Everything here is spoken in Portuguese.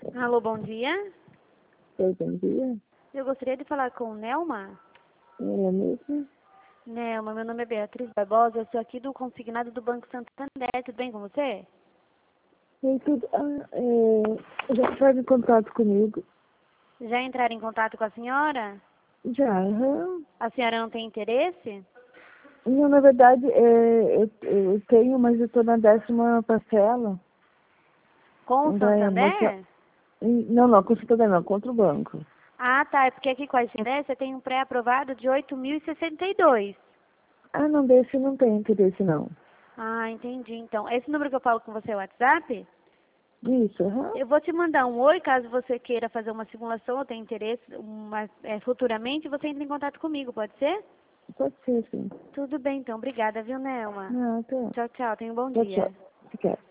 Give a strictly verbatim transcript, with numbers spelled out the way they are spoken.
Alô, bom dia. Oi, bom dia. Eu gostaria de falar com o Nelma. Ela mesma? Nelma, meu nome é Beatriz Barbosa, eu sou aqui do consignado do Banco Santander. Tudo bem com você? Oi, tudo. Ah, é, já entraram em contato comigo? Já entraram em contato com a senhora? Já, aham. A senhora não tem interesse? Não, na verdade, é, eu, eu tenho, mas eu estou na décima parcela. Com o Da, moça, Santander? não, não, com o Santander não, contra o banco. Ah, tá. É porque aqui com a Santander você tem um pré-aprovado de oito mil e sessenta e dois. Ah, não, desse não tem interesse, não. Ah, entendi. Então, esse número que eu falo com você é o WhatsApp? Isso, aham. Eu vou te mandar um oi, caso você queira fazer uma simulação ou tenha interesse uma, é, futuramente, você entra em contato comigo, pode ser? Pode ser, sim. Tudo bem, então. Obrigada, viu, Nelma? Ah, tá. Tchau, tchau. Tenha um bom Tchau, dia. tchau. Obrigada.